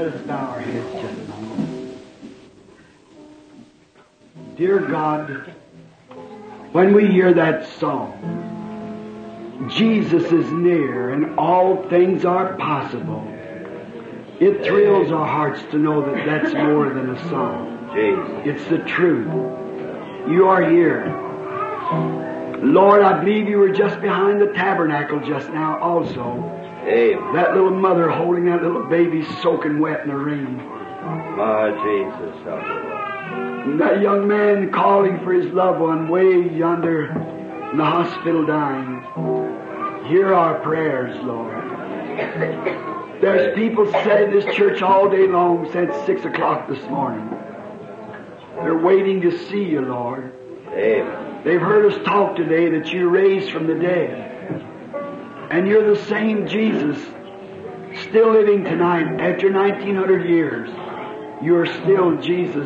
Let us bow our heads just a moment. Dear God, when we hear that song, Jesus is near and all things are possible, it thrills our hearts to know that that's more than a song. It's the truth. You are here. Lord, I believe you were just behind the tabernacle just now also. Amen. That little mother holding that little baby soaking wet in the rain. My Jesus, help me, Lord. And that young man calling for his loved one way yonder in the hospital dying. Hear our prayers, Lord. There's people sat in this church all day long since 6 o'clock this morning. They're waiting to see you, Lord. Amen. They've heard us talk today that you raised from the dead. And you're the same Jesus, still living tonight after 1900 years. You're still Jesus.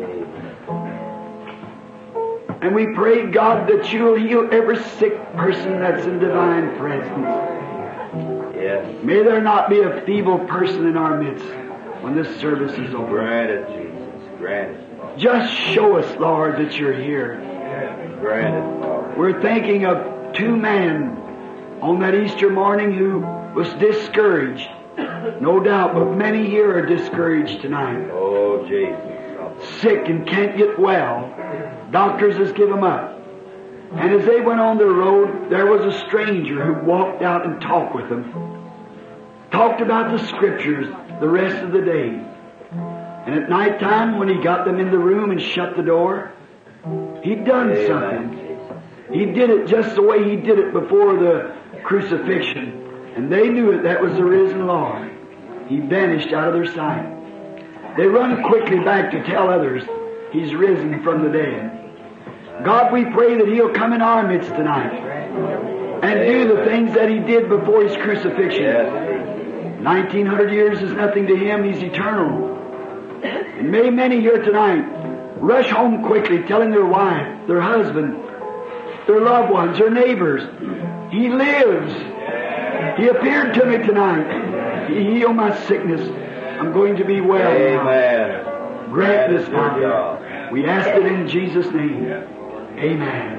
And we pray, God, that you'll heal every sick person that's in divine presence. Yes. May there not be a feeble person in our midst when this service is over. Grant it, Jesus. Grant it. Just show us, Lord, that you're here. Grant it, Lord. We're thinking of two men on that Easter morning who was discouraged. No doubt, but many here are discouraged tonight. Oh, Jesus. Sick and can't get well. Doctors has given them up. And as they went on their road, there was a stranger who walked out and talked with them. Talked about the Scriptures the rest of the day. And at night time, when he got them in the room and shut the door, he'd done something. He did it just the way he did it before the crucifixion. And they knew it. That was the risen Lord. He vanished out of their sight. They run quickly back to tell others He's risen from the dead. God, we pray that He'll come in our midst tonight and do the things that He did before His crucifixion. 1900 years is nothing to Him. He's eternal. And may many here tonight rush home quickly telling their wife, their husband, their loved ones, their neighbors, He lives. He appeared to me tonight. He healed my sickness. I'm going to be well now. Amen. Grant this, Father. We ask it in Jesus' name. Amen.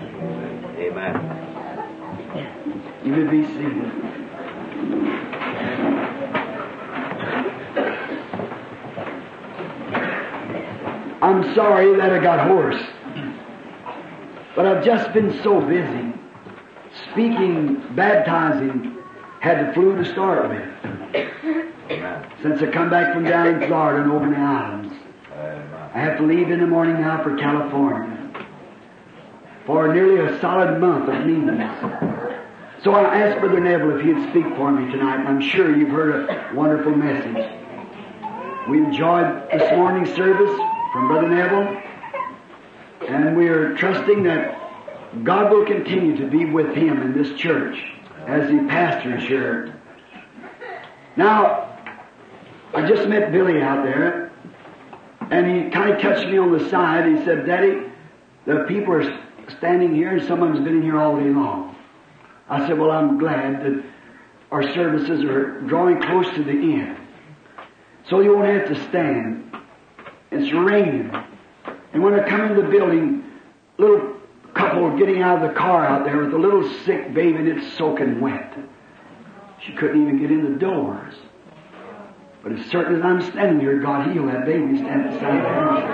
Amen. You may be seated. I'm sorry that I got hoarse, but I've just been so busy speaking, baptizing. Had the flu to start with. Since I come back from down in Florida and over in the islands. I have to leave in the morning now for California for nearly a solid month of meetings. So I asked Brother Neville if he'd speak for me tonight, and I'm sure you've heard a wonderful message. We enjoyed this morning's service from Brother Neville, and we are trusting that God will continue to be with him in this church as he pastors here. Now, I just met Billy out there, and he kind of touched me on the side. He said, "Daddy, the people are standing here, and someone's been in here all day long." I said, "Well, I'm glad that our services are drawing close to the end, so you won't have to stand. It's raining." And when I come into the building, little couple getting out of the car out there with a little sick baby, and it's soaking wet. She couldn't even get in the doors. But as certain as I'm standing here, God heal that baby standing beside the house.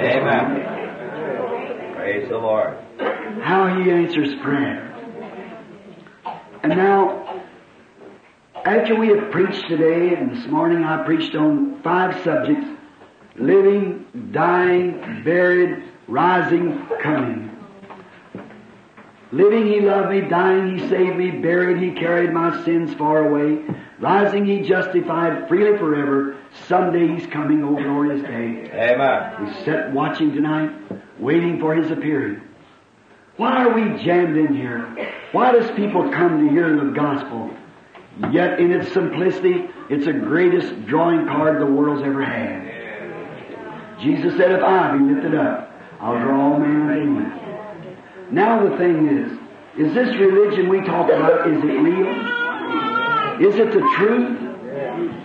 Amen. Praise the Lord. How He answers prayer. And now, after we have preached today, and this morning I preached on 5 subjects: living, dying, buried, rising, coming. Living, He loved me. Dying, He saved me. Buried, He carried my sins far away. Rising, He justified freely forever. Someday He's coming, O glorious day. Amen. We sit watching tonight, waiting for His appearing. Why are we jammed in here? Why does people come to hear the gospel? Yet in its simplicity, it's the greatest drawing card the world's ever had. Jesus said, "If I be lifted up, I'll draw all men unto me." Now the thing is this religion we talk about, is it real? Is it the truth?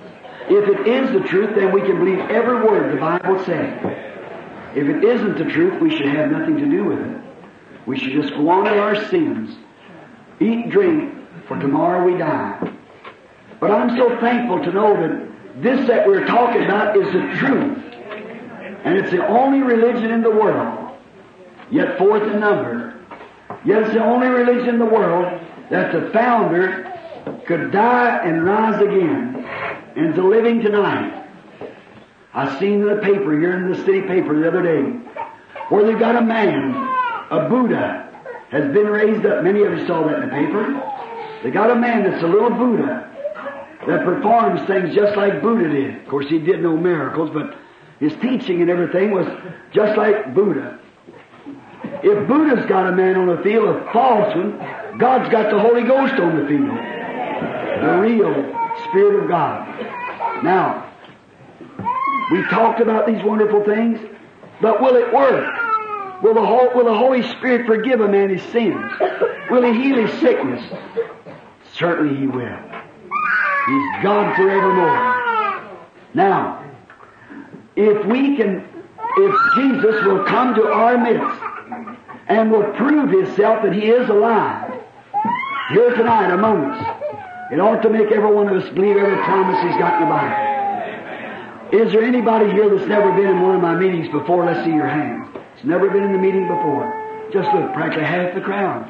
If it is the truth, then we can believe every word the Bible says. If it isn't the truth, we should have nothing to do with it. We should just go on in our sins, eat, drink, for tomorrow we die. But I'm so thankful to know that this that we're talking about is the truth. And it's the only religion in the world, yet fourth in number. Yet it's the only religion in the world that the founder could die and rise again, and is living tonight. I seen in the paper, here in the city paper the other day, where they've got a man, a Buddha, has been raised up. Many of you saw that in the paper. They got a man that's a little Buddha that performs things just like Buddha did. Of course, he did no miracles, but his teaching and everything was just like Buddha. If Buddha's got a man on the field, a false one, God's got the Holy Ghost on the field. The real Spirit of God. Now, we talked about these wonderful things, but will it work? Will the Holy Spirit forgive a man his sins? Will He heal his sickness? Certainly He will. He's God forevermore. Now, if Jesus will come to our midst and will prove Himself that He is alive here tonight among us, it ought to make every one of us believe every promise He's got in the Bible. Is there anybody here that's never been in one of my meetings before? Let's see your hand. It's never been in the meeting before. Just look, practically half the crowd.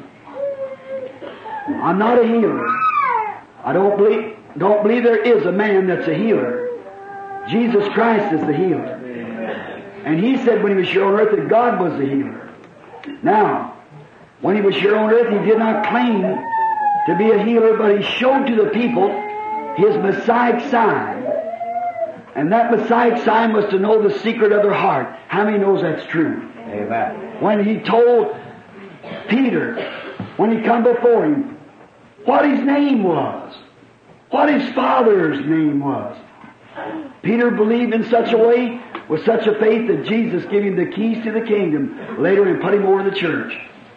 I'm not a healer. I don't believe there is a man that's a healer. Jesus Christ is the healer. And He said when He was here on earth that God was the healer. Now, when He was here on earth, He did not claim to be a healer, but He showed to the people His Messiah sign. And that Messiah sign was to know the secret of their heart. How many knows that's true? Amen. When He told Peter, when he come before him, what his name was, what his father's name was. Peter believed in such a way, with such a faith, that Jesus gave him the keys to the kingdom later and put him over the church.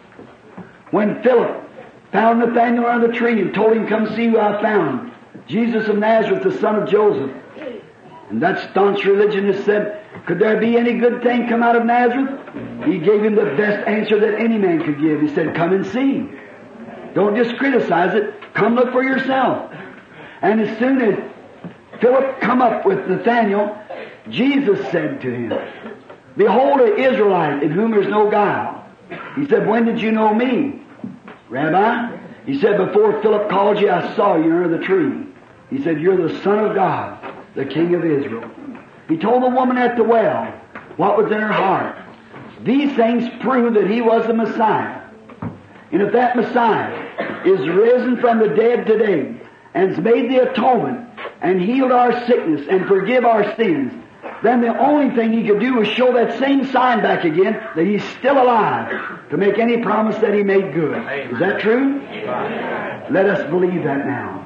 When Philip found Nathanael on the tree and told him, come see who I found, Jesus of Nazareth, the son of Joseph. And that staunch religionist said, could there be any good thing come out of Nazareth? He gave him the best answer that any man could give. He said, come and see. Don't just criticize it. Come look for yourself. And as soon as Philip come up with Nathanael, Jesus said to him, behold, an Israelite in whom there's no guile. He said, when did you know me, Rabbi? He said, before Philip called you, I saw you under the tree. He said, you're the Son of God, the King of Israel. He told the woman at the well what was in her heart. These things prove that He was the Messiah. And if that Messiah is risen from the dead today and has made the atonement and healed our sickness and forgive our sins, then the only thing He could do is show that same sign back again that He's still alive to make any promise that He made good. Is that true? Let us believe that now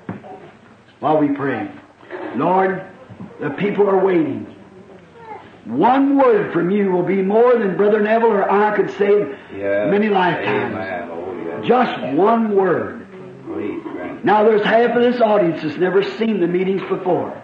while we pray. Lord, the people are waiting. One word from You will be more than Brother Neville or I could say many lifetimes. Just one word. Now there's half of this audience that's never seen the meetings before.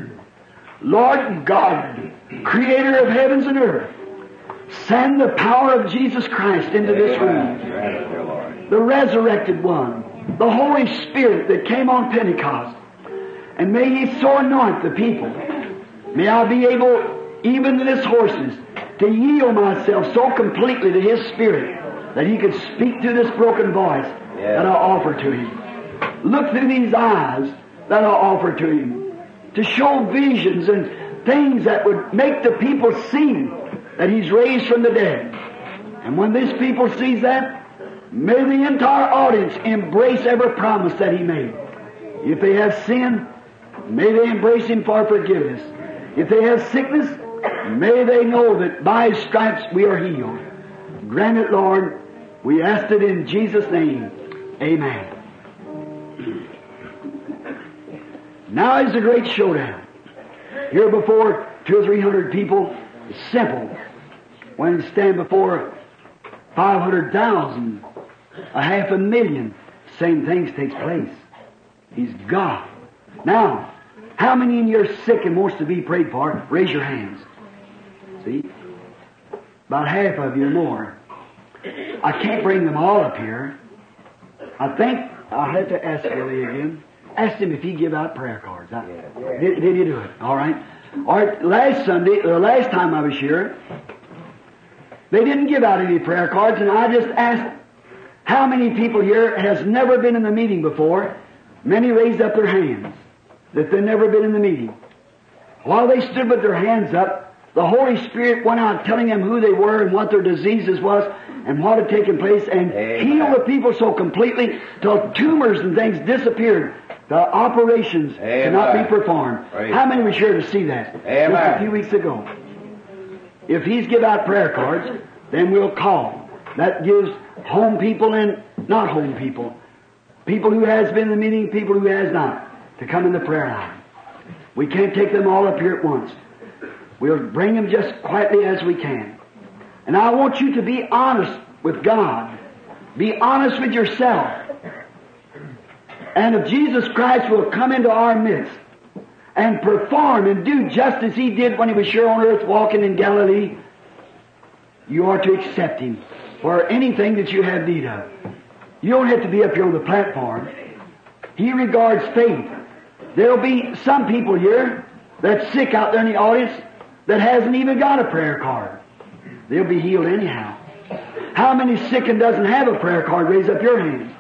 Lord God, Creator of heavens and earth, send the power of Jesus Christ into this room. The resurrected one, the Holy Spirit that came on Pentecost. And may He so anoint the people. May I be able, even to this hoarseness, to yield myself so completely to His Spirit that He could speak through this broken voice that I offer to Him. Look through these eyes that I offer to Him, to show visions and things that would make the people see that He's raised from the dead. And when this people sees that, may the entire audience embrace every promise that He made. If they have sin, may they embrace Him for forgiveness. If they have sickness, may they know that by His stripes we are healed. Grant it, Lord. We ask it in Jesus' name. Amen. Now is the great showdown. Here before 200 or 300 people, it's simple. When you stand before 500,000, 500,000, same things takes place. He's God. Now, How many in you are sick and wants to be prayed for? Raise your hands. See? About half of you or more. I can't bring them all up here. I think I'll have to ask Billy again. Ask him if he give out prayer cards. Did he do it? All right. All right. Last time I was here, they didn't give out any prayer cards, and I just asked how many people here has never been in the meeting before. Many raised up their hands that they've never been in the meeting. While they stood with their hands up, the Holy Spirit went out telling them who they were and what their diseases was and what had taken place and healed the people so completely till tumors and things disappeared. The operations could not be performed. How many were here to see that? Just a few weeks ago. If he's give out prayer cards, then we'll call. That gives home people and not home people. People who has been in the meeting, people who has not, to come in the prayer line. We can't take them all up here at once. We'll bring them just quietly as we can. And I want you to be honest with God. Be honest with yourself. And if Jesus Christ will come into our midst and perform and do just as He did when He was here on earth walking in Galilee, you are to accept Him for anything that you have need of. You don't have to be up here on the platform. He regards faith. There'll be some people here that's sick out there in the audience that hasn't even got a prayer card. They'll be healed anyhow. How many sick and doesn't have a prayer card? Raise up your hand.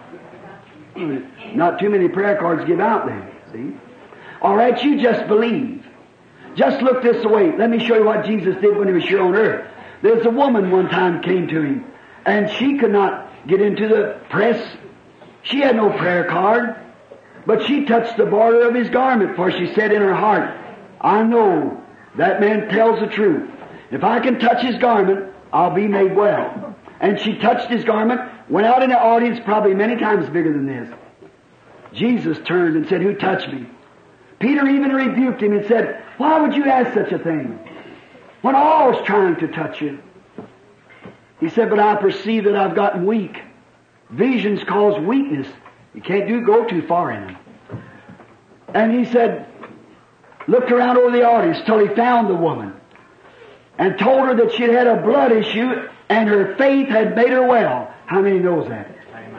Not too many prayer cards give out then. See? All right, you just believe. Just look this way. Let me show you what Jesus did when He was here on earth. There's a woman one time came to Him, and she could not get into the press. She had no prayer card, but she touched the border of His garment, for she said in her heart, I know that man tells the truth. If I can touch His garment, I'll be made well. And she touched His garment, went out in the audience probably many times bigger than this. Jesus turned and said, who touched me? Peter even rebuked him and said, why would you ask such a thing when all's trying to touch you? He said, but I perceive that I've gotten weak. Visions cause weakness. You can't go too far in them. And he said, looked around over the audience till he found the woman and told her that she had a blood issue and her faith had made her well. How many knows that?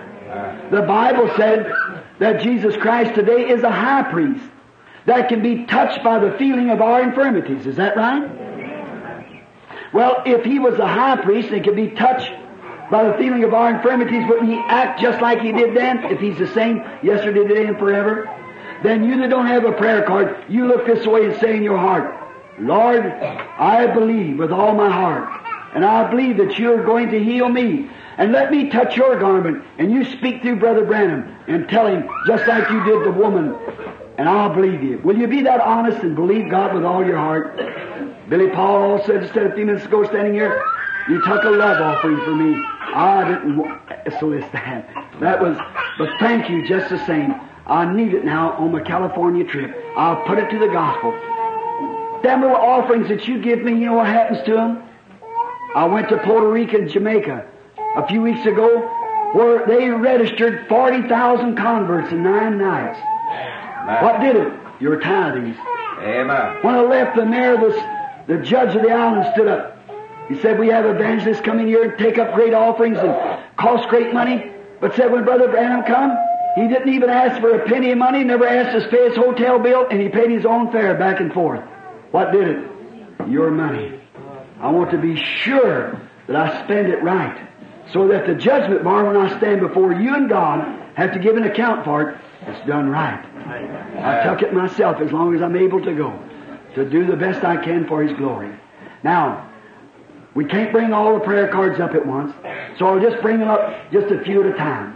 The Bible said that Jesus Christ today is a high priest that can be touched by the feeling of our infirmities. Is that right? Well, if He was a high priest and could be touched by the feeling of our infirmities, wouldn't He act just like He did then, if He's the same yesterday, today, and forever? Then you that don't have a prayer card, you look this way and say in your heart, Lord, I believe with all my heart, and I believe that you're going to heal me. And let me touch your garment. And you speak through Brother Branham and tell him, just like you did the woman, and I'll believe you. Will you be that honest and believe God with all your heart? Billy Paul said just a few minutes ago standing here, you took a love offering for me. I didn't solicit that was, but thank you just the same. I need it now on my California trip. I'll put it to the gospel. Them little offerings that you give me, you know what happens to them? I went to Puerto Rico and Jamaica a few weeks ago where they registered 40,000 converts in 9 nights. Amen. What did it? Your tithings. Amen. When I left, the mayor, the judge of the island stood up. He said, we have evangelists come in here and take up great offerings and cost great money. But said when Brother Branham come, he didn't even ask for a penny of money, never asked us to pay his hotel bill, and he paid his own fare back and forth. What did it? Your money. I want to be sure that I spend it right, so that the judgment bar, when I stand before you and God, have to give an account for it, it's done right. I took it myself as long as I'm able to go, to do the best I can for His glory. Now, we can't bring all the prayer cards up at once, so I'll just bring them up just a few at a time.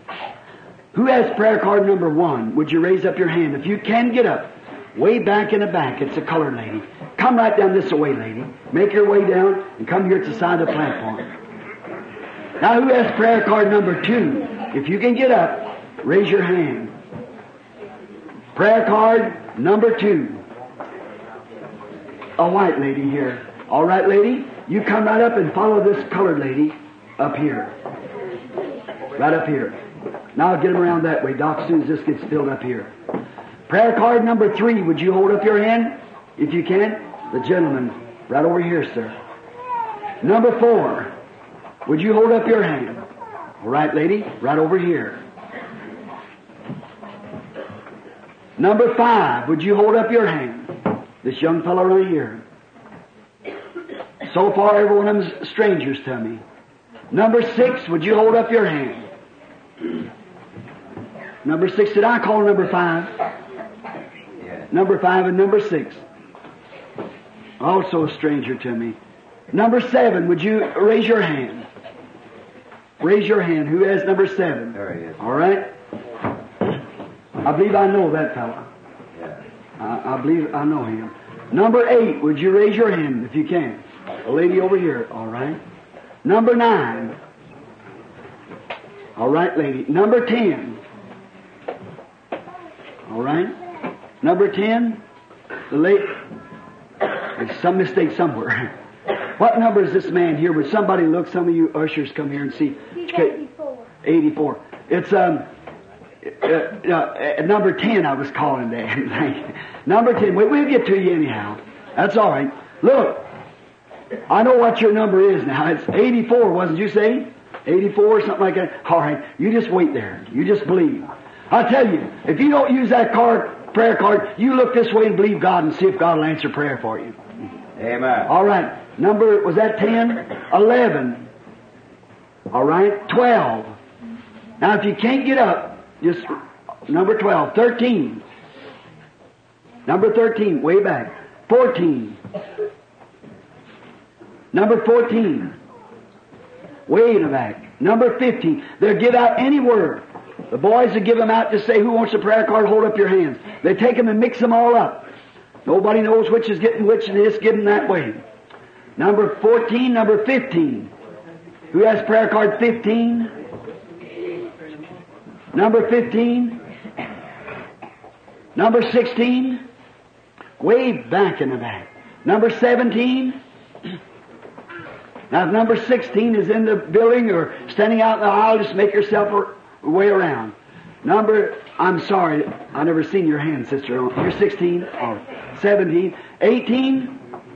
Who has prayer card number 1? Would you raise up your hand? If you can, get up. Way back in the back, it's a colored lady. Come right down this way, lady. Make your way down and come here at the side of the platform. Now, who has prayer card number 2? If you can get up, raise your hand. Prayer card number 2. A white lady here. All right, lady, you come right up and follow this colored lady up here. Right up here. Now get them around that way, Doc, as soon as this gets filled up here. Prayer card number 3, would you hold up your hand, if you can? The gentleman, right over here, sir. Number 4, would you hold up your hand? All right, lady, right over here. Number 5, would you hold up your hand? This young fellow right here. So far, every one of them is strangers to me. Number 6, would you hold up your hand? Number 6, did I call number 5? Number 5 and number 6. Also a stranger to me. Number 7, would you raise your hand? Raise your hand. Who has number 7? There he is. All right. I believe I know that fellow. Yeah. I believe I know him. Number 8, would you raise your hand if you can? A lady over here. All right. Number 9. All right, lady. Number 10. All right. Number 10. The lady. There's some mistake somewhere. What number is this man here? Would somebody look? Some of you ushers come here and see. He's 84. 84. It's number 10 I was calling that. Number 10. We'll get to you anyhow. That's all right. Look, I know what your number is now. It's 84, wasn't you saying? 84 or something like that. All right. You just wait there. You just believe. I'll tell you, if you don't use that prayer card, you look this way and believe God and see if God will answer prayer for you. Amen. All right. Number, was that 10? 11. All right. 12. Now, if you can't get up, just number 12. 13. Number 13, way back. 14. Number 14. Way in the back. Number 15. They'll give out any word. The boys will give them out to say, who wants a prayer card? Hold up your hands. They take them and mix them all up. Nobody knows which is getting which and it's getting that way. Number 14, number 15. Who has prayer card 15? Number 15. Number 16. Way back in the back. Number 17. Now if number 16 is in the building or standing out in the aisle, just make yourself a way around. I'm sorry, I never seen your hand, sister. You're 16, or 17, 18,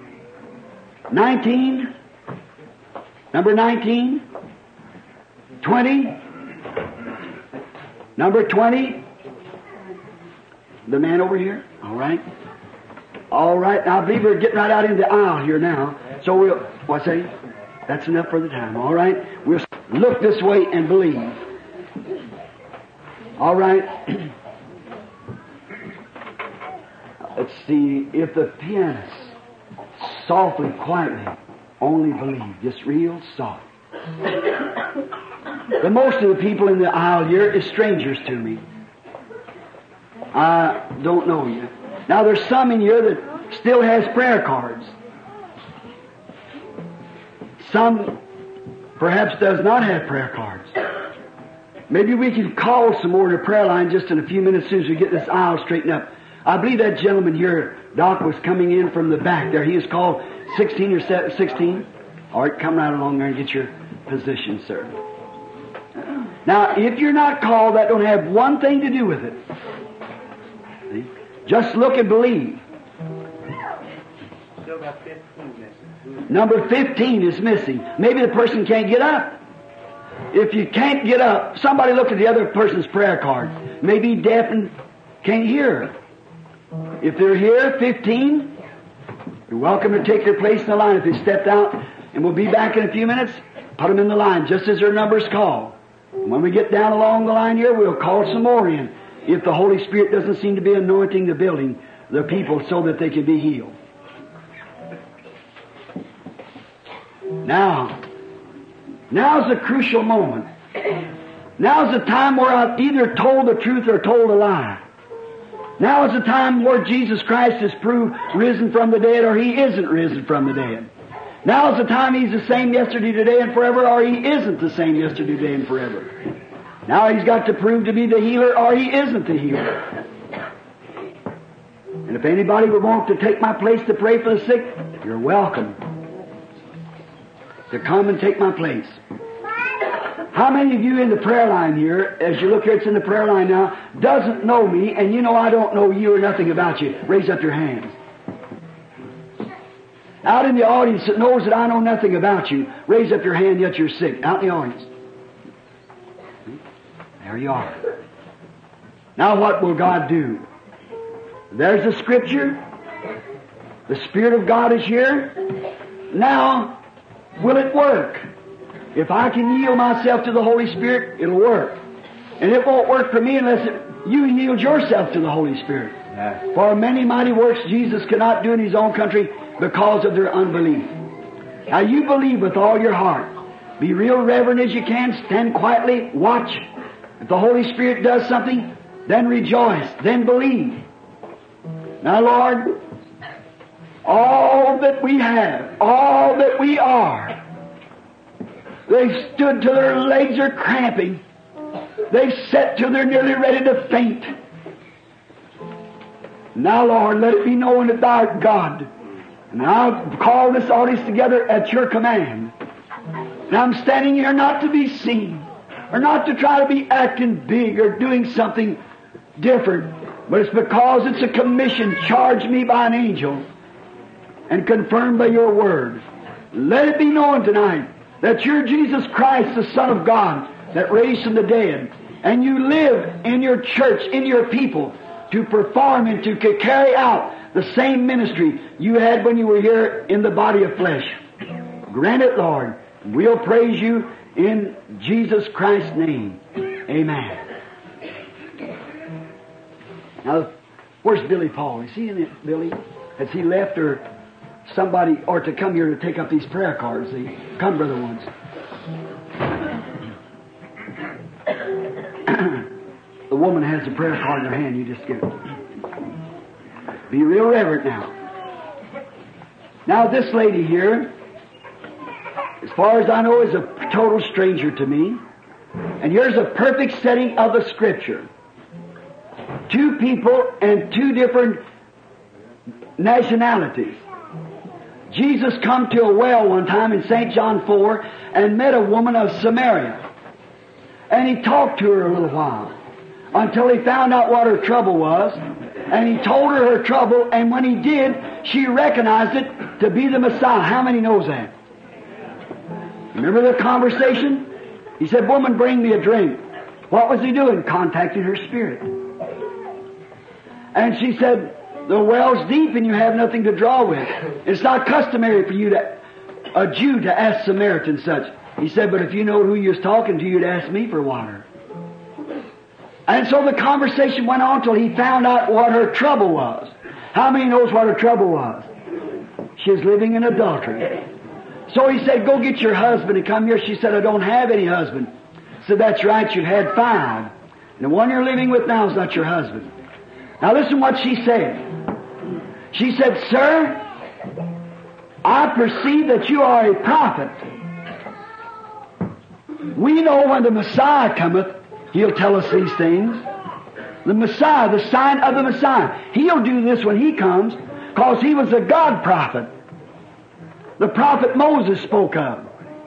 19, number 19, 20, number 20, the man over here, all right. All right, now I believe we're getting right out in the aisle here now. So what's that? That's enough for the time, all right. We'll look this way and believe. All right. Let's see if the pianist softly, quietly, only believe, just real soft. But most of the people in the aisle here is strangers to me. I don't know you. Now there's some in here that still has prayer cards. Some perhaps does not have prayer cards. Maybe we can call some more to the prayer line just in a few minutes as soon as we get this aisle straightened up. I believe that gentleman here, Doc, was coming in from the back there. He is called 16 or 16. All right, come right along there and get your position, sir. Now, if you're not called, that don't have one thing to do with it. See? Just look and believe. Still got 15 missing. Number 15 is missing. Maybe the person can't get up. If you can't get up, somebody look at the other person's prayer card. Maybe deaf and can't hear. If they're here, 15, you're welcome to take their place in the line. If they stepped out, and we'll be back in a few minutes, put them in the line just as their number's called. And when we get down along the line here, we'll call some more in. If the Holy Spirit doesn't seem to be anointing the building, the people, so that they can be healed. Now's a crucial moment. Now's the time where I've either told the truth or told a lie. Now is the time where Jesus Christ is proved risen from the dead or He isn't risen from the dead. Now is the time He's the same yesterday, today, and forever, or He isn't the same yesterday, today, and forever. Now He's got to prove to be the healer or He isn't the healer. And if anybody would want to take my place to pray for the sick, you're welcome to come and take my place. How many of you in the prayer line here, as you look here, it's in the prayer line now, doesn't know me, and you know I don't know you or nothing about you? Raise up your hands. Out in the audience that knows that I know nothing about you, raise up your hand, yet you're sick. Out in the audience. There you are. Now what will God do? There's the Scripture. The Spirit of God is here. Now, will it work? If I can yield myself to the Holy Spirit, it'll work. And it won't work for me unless you yield yourself to the Holy Spirit. Yeah. For many mighty works Jesus cannot do in His own country because of their unbelief. Now you believe with all your heart. Be real reverent as you can. Stand quietly. Watch. If the Holy Spirit does something, then rejoice. Then believe. Now, Lord, all that we have, all that we are, they've stood till their legs are cramping. They've sat till they're nearly ready to faint. Now, Lord, let it be known that Thou art God. And I'll call this audience together at Your command. And I'm standing here not to be seen, or not to try to be acting big or doing something different, but it's because it's a commission charged me by an angel and confirmed by Your word. Let it be known tonight that You're Jesus Christ, the Son of God, that raised from the dead, and You live in Your church, in Your people, to perform and to carry out the same ministry You had when You were here in the body of flesh. Grant it, Lord. We'll praise You in Jesus Christ's name. Amen. Now, where's Billy Paul? Is he in it, Billy? Has he left, or somebody, or to come here to take up these prayer cards? Come, Brother Ones. The woman has a prayer card in her hand. You just give it. Be real reverent now. Now, this lady here, as far as I know, is a total stranger to me. And here's a perfect setting of the Scripture. Two people and two different nationalities. Jesus come to a well one time in St. John 4 and met a woman of Samaria. And He talked to her a little while until He found out what her trouble was. And He told her trouble, and when He did, she recognized it to be the Messiah. How many knows that? Remember the conversation? He said, "Woman, bring me a drink." What was He doing? Contacting her spirit. And she said, "The well's deep and you have nothing to draw with. It's not customary for you a Jew to ask Samaritan such." He said, "But if you know who you was talking to, you'd ask me for water." And so the conversation went on till he found out what her trouble was. How many knows what her trouble was? She was living in adultery. So he said, "Go get your husband and come here." She said, "I don't have any husband." He said, "That's right, you've had 5. And the one you're living with now is not your husband." Now listen what she said. She said, "Sir, I perceive that you are a prophet. We know when the Messiah cometh, He'll tell us these things. The Messiah, the sign of the Messiah. He'll do this when He comes, because He was a God prophet. The prophet Moses spoke of.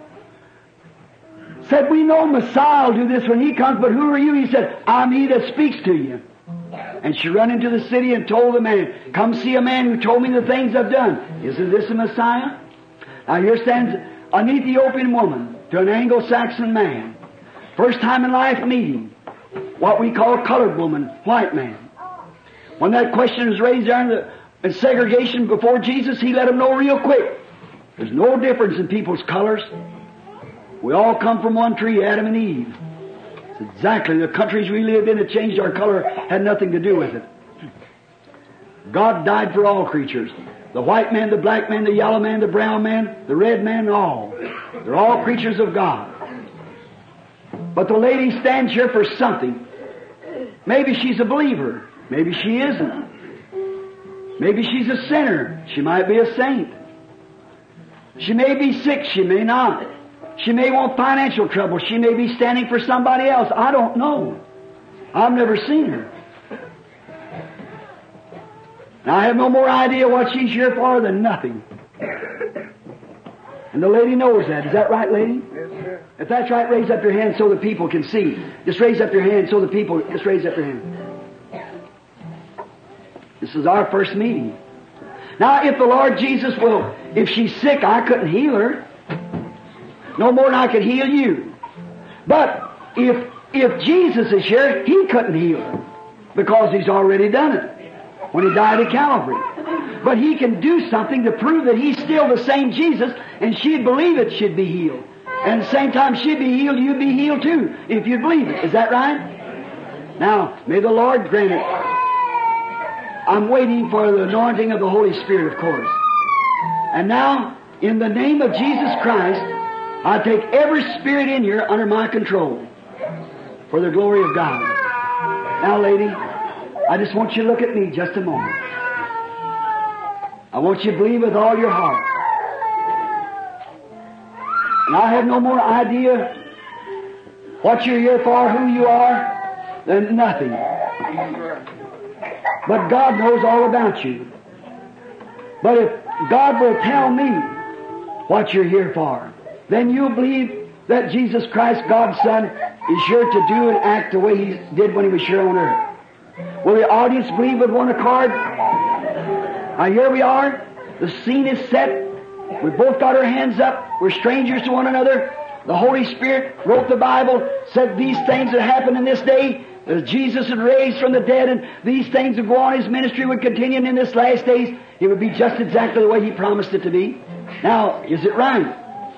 Said, "We know Messiah will do this when He comes, but who are you?" He said, "I'm He that speaks to you." And she ran into the city and told the man, "Come see a man who told me the things I've done. Isn't this the Messiah?" Now here stands an Ethiopian woman to an Anglo-Saxon man. First time in life meeting. What we call colored woman, white man. When that question was raised there in segregation before Jesus, He let them know real quick. There's no difference in people's colors. We all come from one tree, Adam and Eve. It's exactly the countries we lived in that changed our color had nothing to do with it. God died for all creatures. The white man, the black man, the yellow man, the brown man, the red man, all. They're all creatures of God. But the lady stands here for something. Maybe she's a believer. Maybe she isn't. Maybe she's a sinner. She might be a saint. She may be sick. She may not. She may want financial trouble. She may be standing for somebody else. I don't know. I've never seen her. And I have no more idea what she's here for than nothing. And the lady knows that. Is that right, lady? Yes, sir. Yes. If that's right, raise up your hand so the people can see. Just raise up your hand so the people, just raise up your hand. This is our first meeting. Now, if the Lord Jesus will, if she's sick, I couldn't heal her. No more than I could heal you. But if Jesus is here, He couldn't heal her because He's already done it when He died at Calvary. But He can do something to prove that He's still the same Jesus, and she'd believe it, she'd be healed. And at the same time she'd be healed, you'd be healed too, if you believe it. Is that right? Now, may the Lord grant it. I'm waiting for the anointing of the Holy Spirit, of course. And now, in the name of Jesus Christ, I take every spirit in here under my control for the glory of God. Now, lady, I just want you to look at me just a moment. I want you to believe with all your heart. And I have no more idea what you're here for, who you are, than nothing. But God knows all about you. But if God will tell me what you're here for, then you'll believe that Jesus Christ, God's Son, is here to do and act the way He did when He was here on earth. Will the audience believe with one accord? Now here we are. The scene is set. We've both got our hands up. We're strangers to one another. The Holy Spirit wrote the Bible, said these things that happened in this day. Jesus had raised from the dead, and these things would go on. His ministry would continue, and in this last days, it would be just exactly the way He promised it to be. Now, is it right?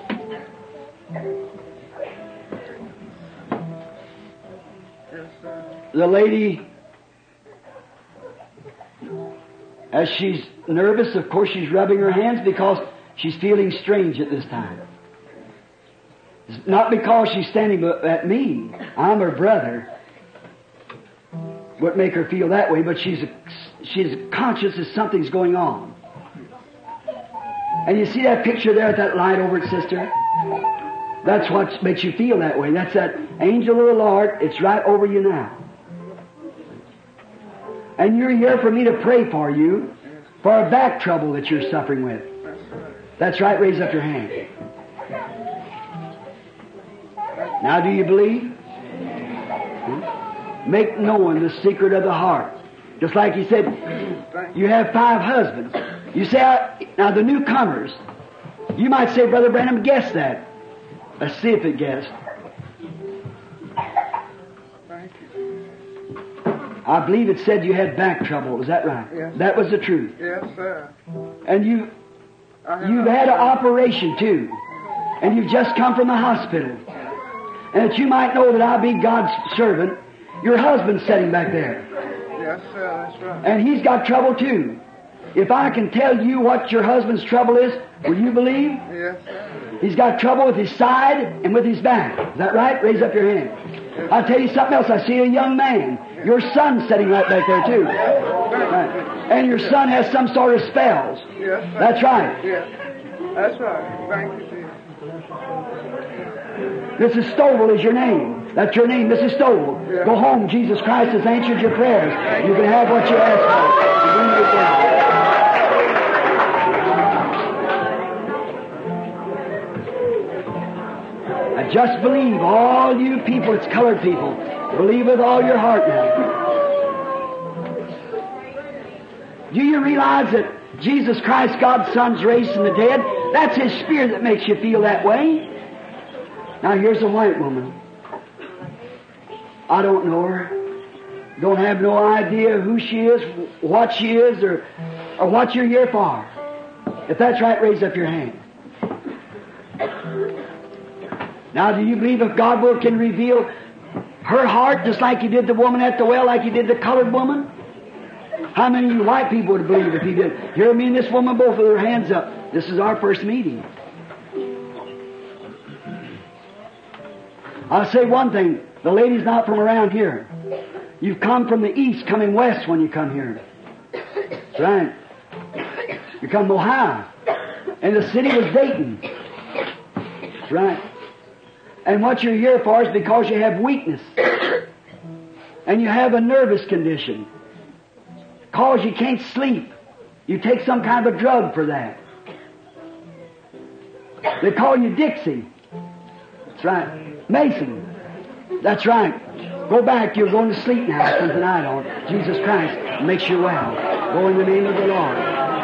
The lady, as she's nervous, of course she's rubbing her hands because she's feeling strange at this time. It's not because she's standing at me. I'm her brother. Would make her feel that way, but she's conscious that something's going on. And you see that picture there at that light over it, sister? That's what makes you feel that way. That's that angel of the Lord. It's right over you now. And you're here for me to pray for you for a back trouble that you're suffering with. That's right. Raise up your hand. Now do you believe? Make known the secret of the heart. Just like He said, you have 5 husbands. You say, now the newcomers, you might say, Brother Branham, guess that. Let's see if it guessed. I believe it said you had back trouble. Is that right? Yes. That was the truth. Yes, sir. And you've had an operation too. And you've just come from the hospital. And that you might know that I be God's servant, your husband's sitting back there. Yes, sir, that's right. And he's got trouble too. If I can tell you what your husband's trouble is, will you believe? Yes, sir. He's got trouble with his side and with his back. Is that right? Raise up your hand. I'll tell you something else. I see a young man. Your son's sitting right back there too. Right. And your son has some sort of spells. Yes, sir. That's right. Yes, that's right. Thank you, Jesus. Mrs. Stovall is your name. That's your name, Mrs. Stovall. Yeah. Go home. Jesus Christ has answered your prayers. You can have what you ask for. You bring it down. I just believe, all you people, it's colored people, believe with all your heart now. Do you realize that Jesus Christ, God's Son's raised from the dead? That's His Spirit that makes you feel that way. Now here's a white woman. I don't know her. Don't have no idea who she is, what she is, or what you're here for. If that's right, raise up your hand. Now, do you believe if God will can reveal her heart just like He did the woman at the well, like He did the colored woman? How many of you white people would believe if He did? Here, me and this woman, both with their hands up. This is our first meeting. I'll say one thing. The lady's not from around here. You've come from the east, coming west when you come here. That's right. You come from Ohio. And the city was Dayton. That's right. And what you're here for is because you have weakness. And you have a nervous condition. Because you can't sleep. You take some kind of a drug for that. They call you Dixie. That's right. Mason. That's right. Go back. You're going to sleep now from tonight on. Jesus Christ makes you well. Go in the name of the Lord.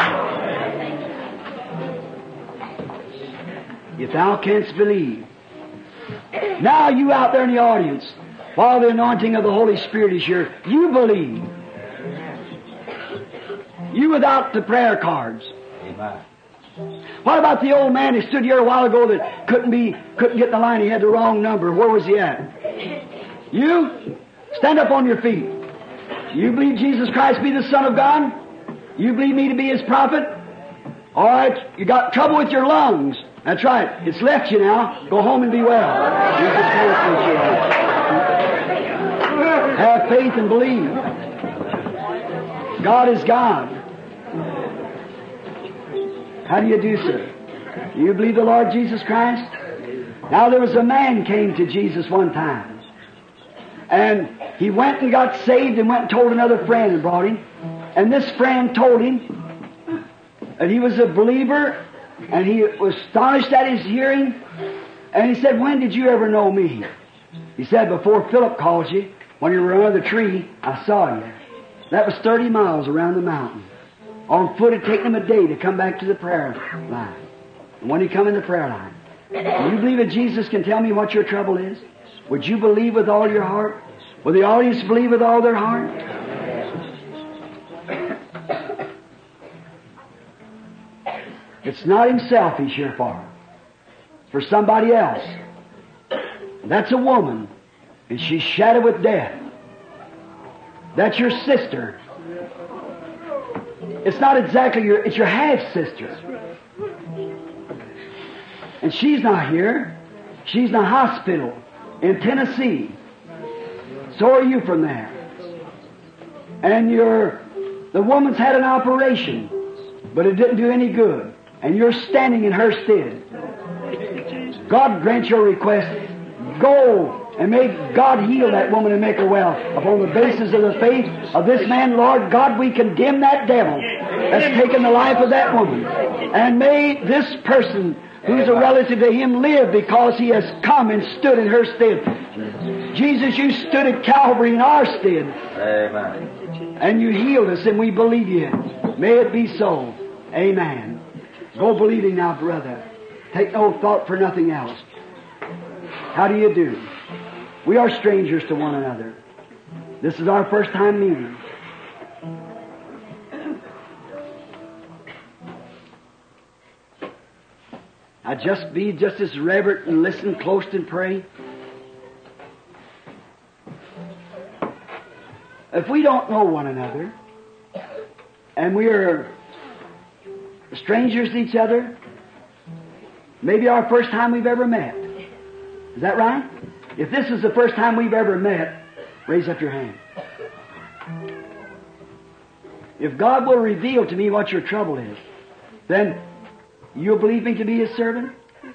If thou canst believe. Now you out there in the audience, while the anointing of the Holy Spirit is here, you believe. You without the prayer cards. Amen. What about the old man who stood here a while ago that couldn't get in the line? He had the wrong number. Where was he at? You? Stand up on your feet. You believe Jesus Christ be the Son of God? You believe me to be His prophet? All right. You got trouble with your lungs. That's right. It's left you now. Go home and be well. Jesus Christ makes you well. Have faith and believe. God is God. How do you do, sir? Do you believe the Lord Jesus Christ? Now there was a man came to Jesus one time. And he went and got saved and went and told another friend and brought him. And this friend told him that he was a believer and he was astonished at his hearing. And he said, when did you ever know me? He said, before Philip called you, when you were under the tree, I saw you. That was 30 miles around the mountain. On foot, it'd taken him a day to come back to the prayer line. And when he come in the prayer line, do you believe that Jesus can tell me what your trouble is? Would you believe with all your heart? Will the audience believe with all their heart? It's not himself he's here for. It's for somebody else. That's a woman, and she's shadowed with death. That's your sister. It's not exactly it's your half-sister. And she's not here. She's in a hospital in Tennessee. So are you from there. And the woman's had an operation, but it didn't do any good. And you're standing in her stead. God grant your request. Go and may God heal that woman and make her well. Upon the basis of the faith of this man, Lord God, we condemn that devil that's taken the life of that woman. And may this person who's a relative to him live because he has come and stood in her stead. Jesus, you stood at Calvary in our stead. Amen. And you healed us and we believe you. May it be so. Amen. Go believing now, brother. Take no thought for nothing else. How do you do? We are strangers to one another. This is our first time meeting. I just be just as reverent and listen close and pray. If we don't know one another and we are strangers to each other, maybe our first time we've ever met. Is that right? If this is the first time we've ever met, raise up your hand. If God will reveal to me what your trouble is, then you'll believe me to be His servant?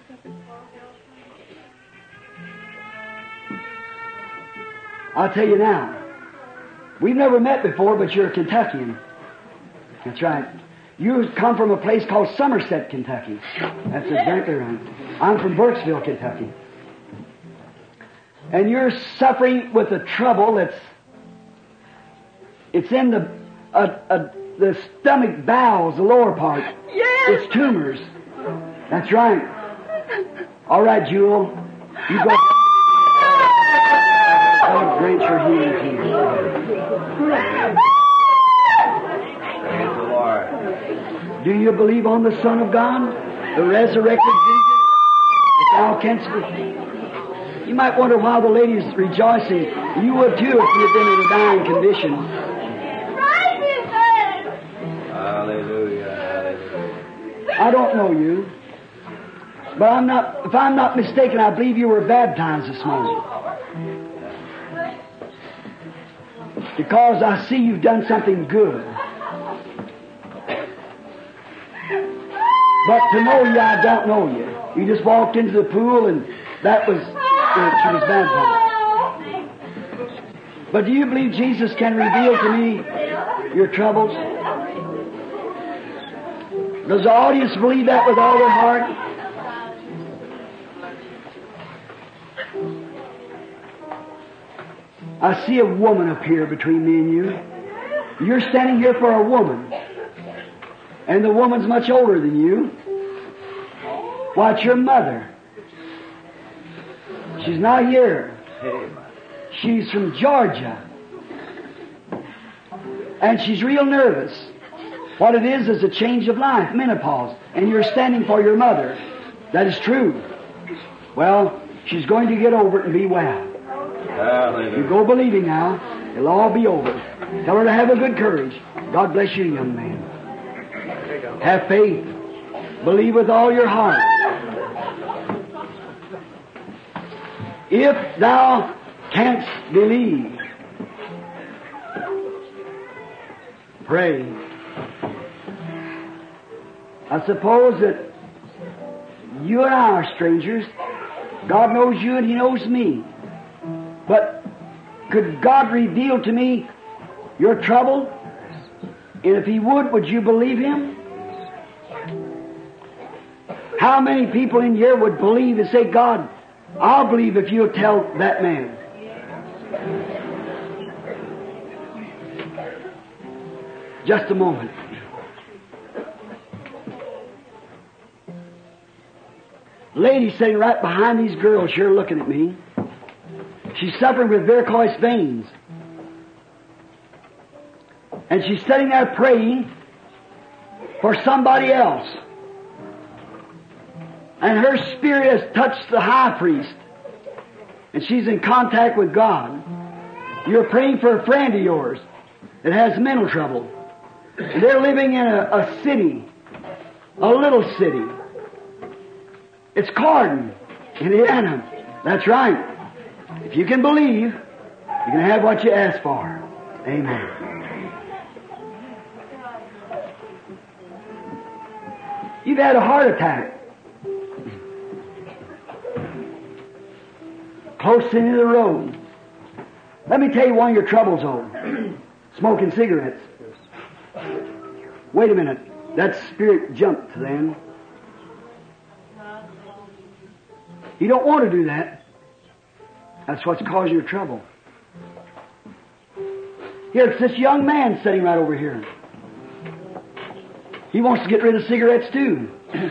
I'll tell you now. We've never met before, but you're a Kentuckian. That's right. You come from a place called Somerset, Kentucky. That's exactly right. I'm from Burkesville, Kentucky. And you're suffering with a trouble it's in the stomach bowels, the lower part. Yes. It's tumors. That's right. All right, Jewel. You go. God grant your healing to you. Praise the Lord. Do you believe on the Son of God, the resurrected Jesus? If thou canst believe. You might wonder why the lady's rejoicing. You would too if you had been in a dying condition. Hallelujah. Hallelujah. I don't know you, but if I'm not mistaken, I believe you were baptized this morning. Because I see you've done something good. But to know you, I don't know you. You just walked into the pool and that was she was baptized. But do you believe Jesus can reveal to me your troubles? Does the audience believe that with all their heart? I see a woman up here between me and you. You're standing here for a woman. And the woman's much older than you. Why, it's your mother. She's not here. She's from Georgia. And she's real nervous. What it is a change of life, menopause. And you're standing for your mother. That is true. Well, she's going to get over it and be well. Hallelujah. You go believing now. It'll all be over. Tell her to have a good courage. God bless you, young man. Have faith. Believe with all your heart. If thou canst believe, pray. I suppose that you and I are strangers. God knows you and He knows me. But could God reveal to me your trouble? And if He would you believe Him? How many people in here would believe and say, God, I'll believe if you'll tell that man? Just a moment. Lady sitting right behind these girls here looking at me. She's suffering with varicose veins. And she's sitting there praying for somebody else. And her spirit has touched the high priest. And she's in contact with God. You're praying for a friend of yours that has mental trouble. And they're living in a city, a little city. It's Cardin, Indiana. That's right. If you can believe, you can have what you ask for. Amen. You've had a heart attack. Close into the road. Let me tell you one of your troubles, though. Smoking cigarettes. Wait a minute. That spirit jumped then. You don't want to do that. That's what's causing your trouble. Here, it's this young man sitting right over here. He wants to get rid of cigarettes too.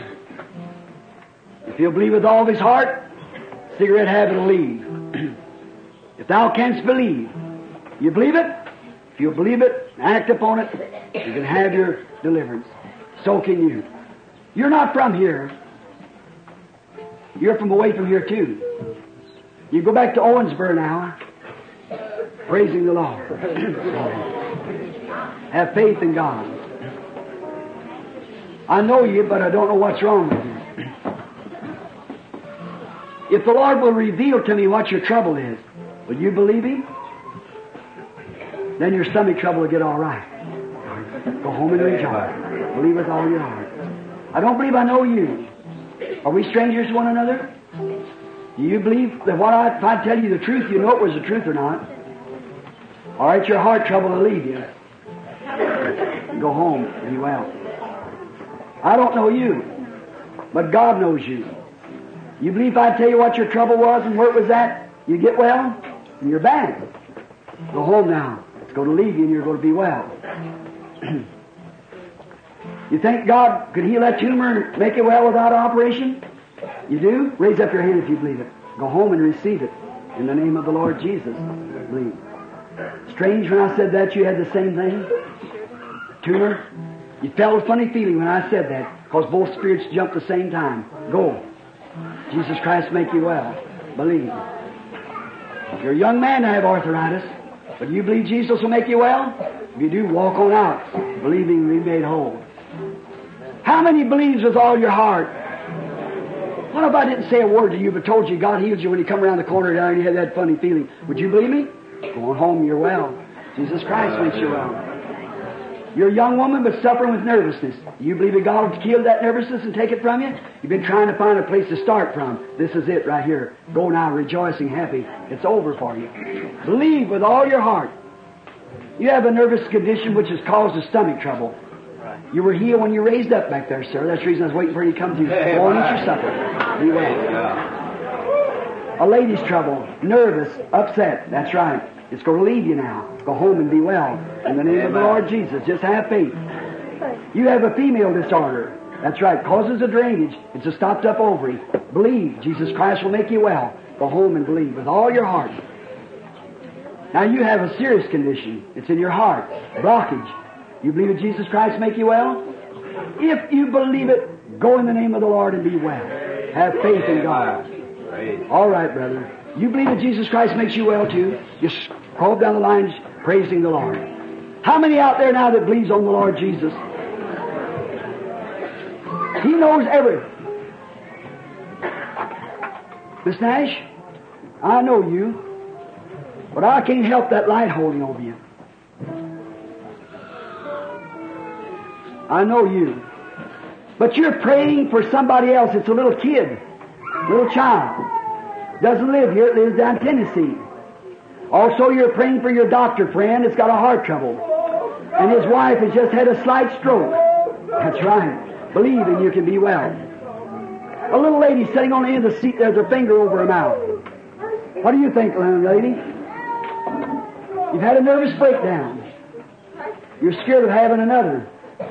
If he'll believe with all of his heart, cigarette habit will leave. If thou canst believe, you believe it? If you believe it, act upon it, you can have your deliverance. So can you. You're not from here. You're from away from here too. You go back to Owensboro now, praising the Lord. Have faith in God. I know you, but I don't know what's wrong with you. If the Lord will reveal to me what your trouble is, will you believe Him? Then your stomach trouble will get all right. Go home and rejoice. Believe with all your heart. I don't believe I know you. Are we strangers to one another? Do you believe that if I tell you the truth, you know it was the truth or not? All right, your heart trouble will leave you. Go home and be well. I don't know you, but God knows you. You believe if I tell you what your trouble was and where it was at, you get well, and you're back. Go home now. It's going to leave you and you're going to be well. You think God could heal that tumor and make it well without operation? You do? Raise up your hand if you believe it. Go home and receive it. In the name of the Lord Jesus. Believe. Strange, when I said that, you had the same thing? Tumor? You felt a funny feeling when I said that, because both spirits jumped at the same time. Go. Jesus Christ make you well. Believe. You're a young man to have arthritis, but do you believe Jesus will make you well? If you do, walk on out, believing to be made whole. How many believes with all your heart? What if I didn't say a word to you, but told you God healed you when you come around the corner down and you had that funny feeling? Would you believe me? Go on home, you're well. Jesus Christ makes you well. You're a young woman but suffering with nervousness. You believe that God will kill that nervousness and take it from you? You've been trying to find a place to start from. This is it right here. Go now rejoicing, happy. It's over for you. Believe with all your heart. You have a nervous condition which has caused a stomach trouble. You were healed when you raised up back there, sir. That's the reason I was waiting for you to come to. Go on, eat your supper. Be well. A lady's trouble, nervous, upset. That's right. It's going to leave you now. Go home and be well. In the name of the Lord Jesus, just have faith. You have a female disorder. That's right. Causes a drainage. It's a stopped up ovary. Believe. Jesus Christ will make you well. Go home and believe with all your heart. Now you have a serious condition. It's in your heart. Blockage. You believe that Jesus Christ make you well? If you believe it, go in the name of the Lord and be well. Have faith in God. All right, brother. You believe that Jesus Christ makes you well too? Just crawl down the line praising the Lord. How many out there now that believes on the Lord Jesus? He knows everything. Miss Nash, I know you, but I can't help that light holding over you. I know you. But you're praying for somebody else. It's a little kid, little child. Doesn't live here, it lives down in Tennessee. Also, you're praying for your doctor friend that's got a heart trouble. And his wife has just had a slight stroke. That's right. Believe and you can be well. A little lady sitting on the end of the seat, there's her finger over her mouth. What do you think, little lady? You've had a nervous breakdown. You're scared of having another.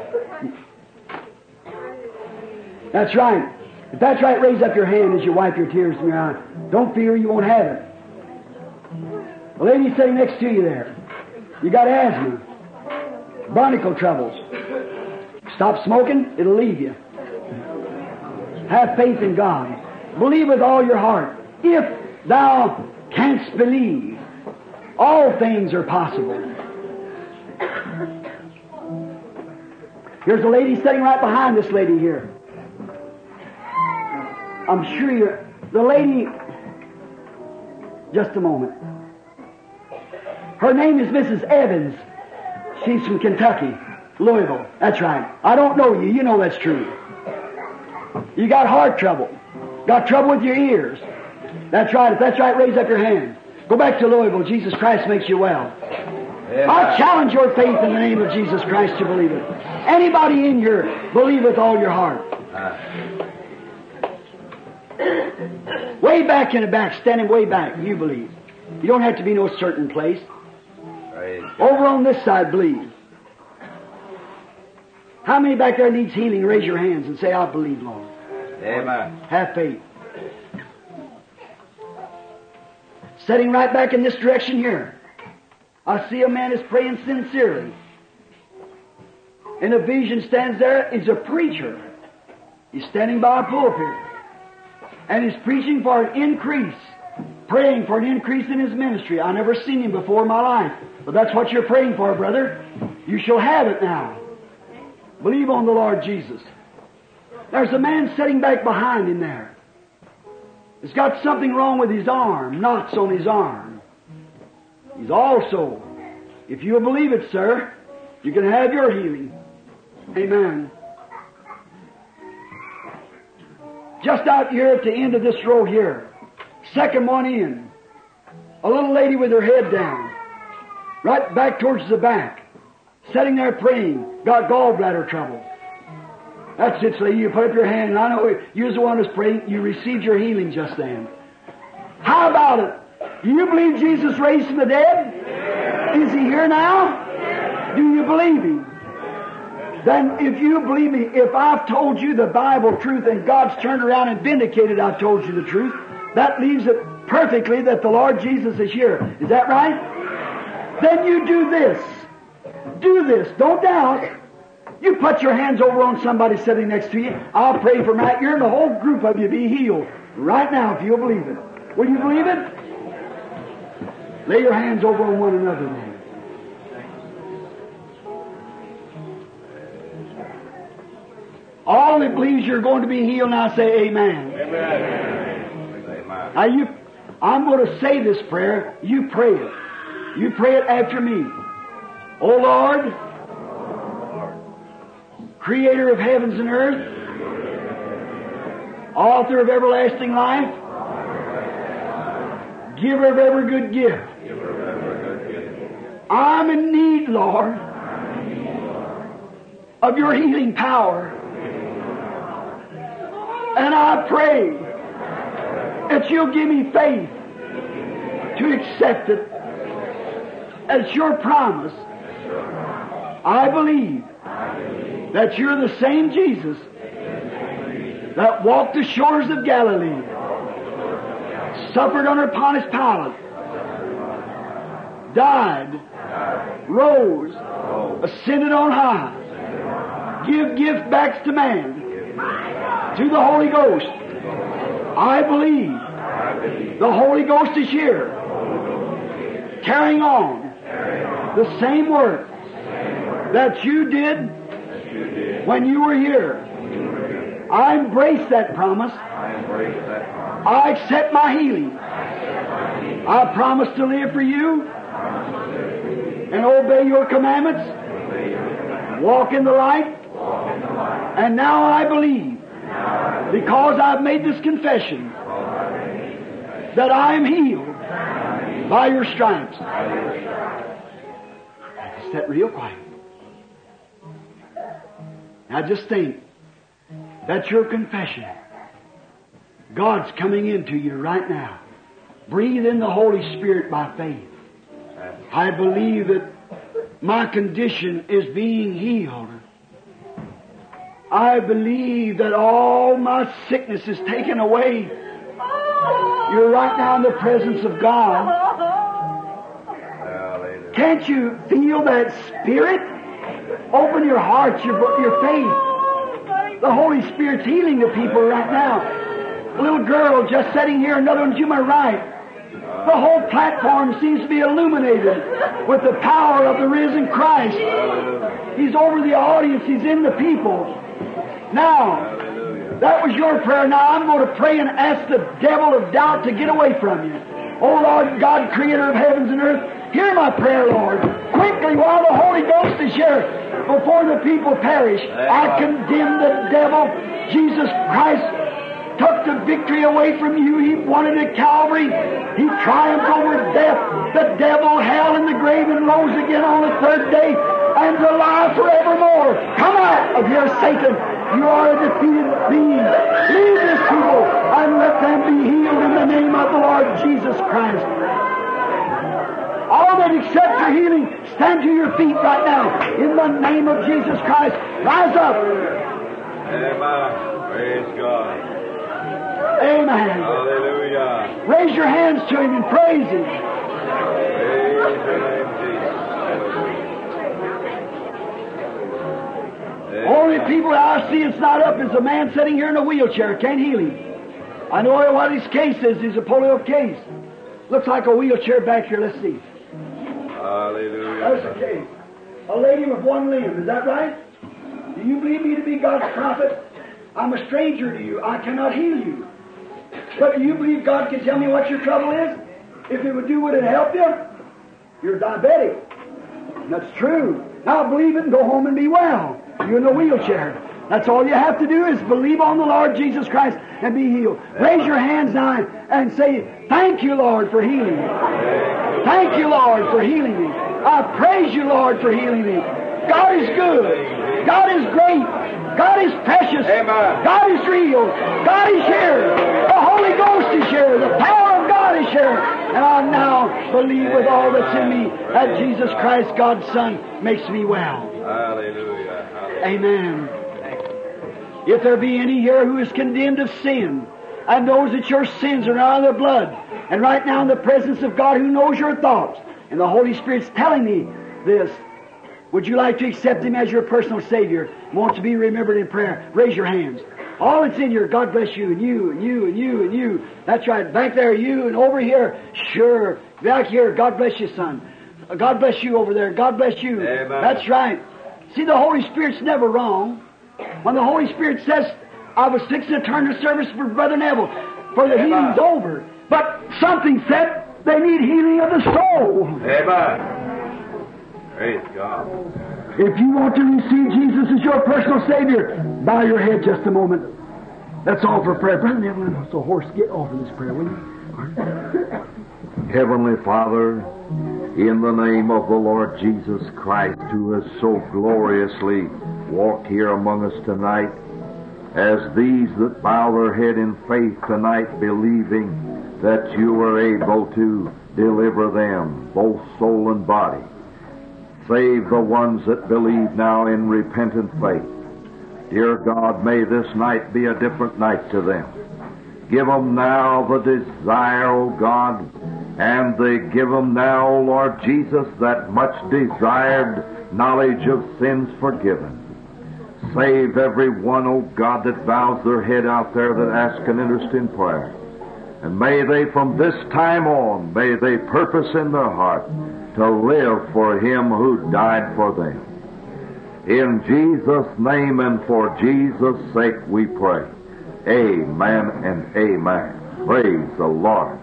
That's right. If that's right, raise up your hand as you wipe your tears from your eyes. Don't fear, you won't have it. The lady sitting next to you there. You got asthma. Bronchial troubles. Stop smoking, it'll leave you. Have faith in God. Believe with all your heart. If thou canst believe, all things are possible. Here's a lady sitting right behind this lady here. I'm sure the lady, just a moment. Her name is Mrs. Evans. She's from Kentucky, Louisville. That's right. I don't know you. You know that's true. You got heart trouble. Got trouble with your ears. That's right. If that's right, raise up your hand. Go back to Louisville. Jesus Christ makes you well. I challenge your faith in the name of Jesus Christ to believe it. Anybody in here, believe with all your heart. Way back in the back, standing way back, you believe. You don't have to be no certain place. Over on this side, believe. How many back there needs healing? Raise your hands and say, I believe, Lord. Amen. Have faith. Sitting right back in this direction here, I see a man is praying sincerely. And a vision stands there. He's a preacher. He's standing by a pulpit. And he's preaching for an increase. Praying for an increase in his ministry. I've never seen him before in my life. But that's what you're praying for, brother. You shall have it now. Believe on the Lord Jesus. There's a man sitting back behind him there. He's got something wrong with his arm. Knots on his arm. He's also, if you believe it, sir, you can have your healing. Amen. Just out here at the end of this road here, second one in, a little lady with her head down, right back towards the back, sitting there praying, got gallbladder trouble. That's it, lady. You put up your hand, and I know you're the one who's praying. You received your healing just then. How about it? Do you believe Jesus raised from the dead? Is He here now? Do you believe Him? Then if you believe me, if I've told you the Bible truth and God's turned around and vindicated I've told you the truth, that leaves it perfectly that the Lord Jesus is here. Is that right? Then you do this. Do this. Don't doubt. You put your hands over on somebody sitting next to you. I'll pray for right here and the whole group of you be healed right now if you'll believe it. Will you believe it? Lay your hands over on one another then. All that believes you're going to be healed now say amen. Amen. Now I'm going to say this prayer. You pray it. You pray it after me. O Lord, Creator of heavens and earth, Author of everlasting life, Giver of every good gift. I'm in need, Lord, of your healing power. And I pray that you'll give me faith to accept it as your promise. I believe that you're the same Jesus that walked the shores of Galilee, suffered under Pontius Pilate, died, rose, ascended on high, give gift backs to man through the Holy Ghost. I believe the Holy Ghost is here, carrying on the same work that you did when you were here. I embrace that promise. I accept my healing. I promise to live for you and obey your commandments, walk in the light. And now I believe, because I've made this confession, that I am healed by your stripes. Sit real quiet. Now just think, that's your confession. God's coming into you right now. Breathe in the Holy Spirit by faith. I believe that my condition is being healed. I believe that all my sickness is taken away. You're right now in the presence of God. Can't you feel that Spirit? Open your heart, your faith. The Holy Spirit's healing the people right now. A little girl just sitting here, another one to my right. The whole platform seems to be illuminated with the power of the risen Christ. He's over the audience. He's in the people. Now, that was your prayer. Now I'm going to pray and ask the devil of doubt to get away from you. Oh Lord God, creator of heavens and earth, hear my prayer, Lord. Quickly, while the Holy Ghost is here, before the people perish, I condemn the devil. Jesus Christ took the victory away from you. He won it at Calvary. He triumphed over death, the devil, hell, and the grave, and rose again on the third day, and to life forevermore. Come out of here, Satan. You are a defeated being. Leave this people and let them be healed in the name of the Lord Jesus Christ. All that accept your healing, stand to your feet right now. In the name of Jesus Christ, rise up. Amen. Praise God. Amen. Hallelujah. Raise your hands to Him and praise Him. Praise your name, Jesus. Only people I see it's not up is a man sitting here in a wheelchair. Can't heal him. I know what his case is. He's a polio case. Looks like a wheelchair back here. Let's see. Hallelujah. That's the case. A lady with one limb. Is that right? Do you believe me to be God's prophet? I'm a stranger to you. I cannot heal you. But do you believe God can tell me what your trouble is? If it would do, would it help you? You're diabetic. That's true. Now believe it and go home and be well. You're in a wheelchair. That's all you have to do is believe on the Lord Jesus Christ and be healed. Raise your hands now and say, thank you, Lord, for healing me. Thank you, Lord, for healing me. I praise you, Lord, for healing me. God is good. God is great. God is precious. Amen. God is real. God is here. The Holy Ghost is here. The power of God is here. And I now believe with all that's in me that Jesus Christ, God's Son, makes me well. Hallelujah. Amen. If there be any here who is condemned of sin and knows that your sins are not of the blood, and right now in the presence of God who knows your thoughts, and the Holy Spirit's telling me this, would you like to accept Him as your personal Savior? Want to be remembered in prayer? Raise your hands. All that's in here, God bless you, and you, and you, and you, and you. That's right. Back there, you, and over here, sure. Back here, God bless you, son. God bless you over there. God bless you. Amen. That's right. See, the Holy Spirit's never wrong. When the Holy Spirit says, I was fixing to turn the service for Brother Neville, for the healing's over. But something said they need healing of the soul. Amen. Praise God. If you want to receive Jesus as your personal Savior, bow your head just a moment. That's all for prayer. Brother Neville, so horse, get off of this prayer, will you? Heavenly Father, in the name of the Lord Jesus Christ, who has so gloriously walked here among us tonight, as these that bow their head in faith tonight, believing that you are able to deliver them, both soul and body. Save the ones that believe now in repentant faith. Dear God, may this night be a different night to them. Give them now the desire, O God, and they give them now, O Lord Jesus, that much desired knowledge of sins forgiven. Save every one, O God, that bows their head out there that asks an interest in prayer. And may they from this time on, may they purpose in their heart to live for Him who died for them. In Jesus' name and for Jesus' sake we pray. Amen and amen. Praise the Lord.